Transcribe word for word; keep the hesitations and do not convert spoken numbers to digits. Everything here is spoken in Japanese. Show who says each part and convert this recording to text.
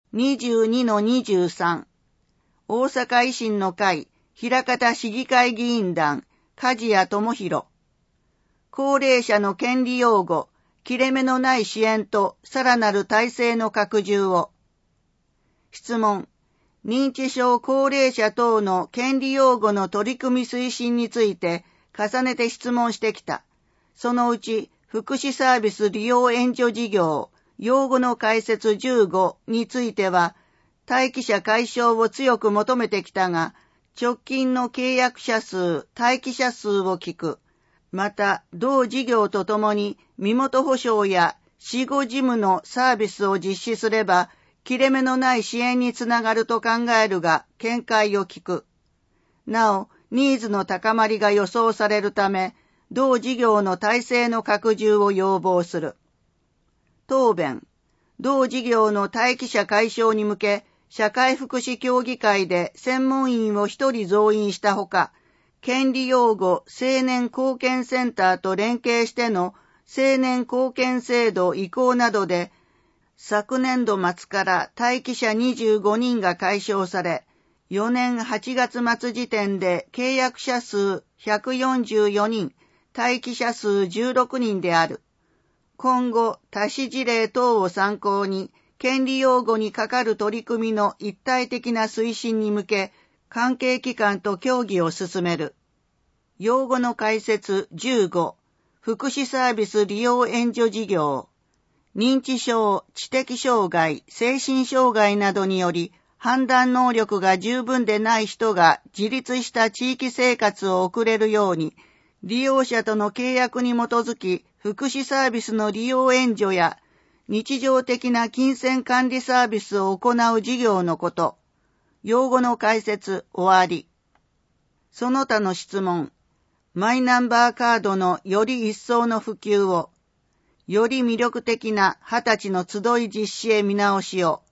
Speaker 1: にじゅうにのにじゅうさん 大阪維新の会枚方市議会議員団梶谷智弘。高齢者の権利擁護、切れ目のない支援とさらなる体制の拡充を。質問。認知症高齢者等の権利擁護の取り組み推進について重ねて質問してきた。そのうち福祉サービス利用援助事業、用語の解説じゅうごについては、待機者解消を強く求めてきたが、直近の契約者数、待機者数を聞く。また、同事業とともに身元保証や死後事務のサービスを実施すれば、切れ目のない支援につながると考えるが、見解を聞く。なお、ニーズの高まりが予想されるため、同事業の体制の拡充を要望する。答弁。同事業の待機者解消に向け、社会福祉協議会で専門員を一人増員したほか、権利擁護青年貢献センターと連携しての青年貢献制度移行などで、昨年度末から待機者にじゅうごにんが解消され、よねんはちがつ末時点で契約者数ひゃくよんじゅうよにん、待機者数じゅうろくにんである。今後、他市事例等を参考に、権利擁護にかかる取り組みの一体的な推進に向け、関係機関と協議を進める。用語の解説じゅうご、福祉サービス利用援助事業。認知症、知的障害、精神障害などにより、判断能力が十分でない人が自立した地域生活を送れるように、利用者との契約に基づき、福祉サービスの利用援助や、日常的な金銭管理サービスを行う事業のこと。用語の解説終わり。その他の質問。マイナンバーカードのより一層の普及を、より魅力的な二十歳の集い実施へ見直しを。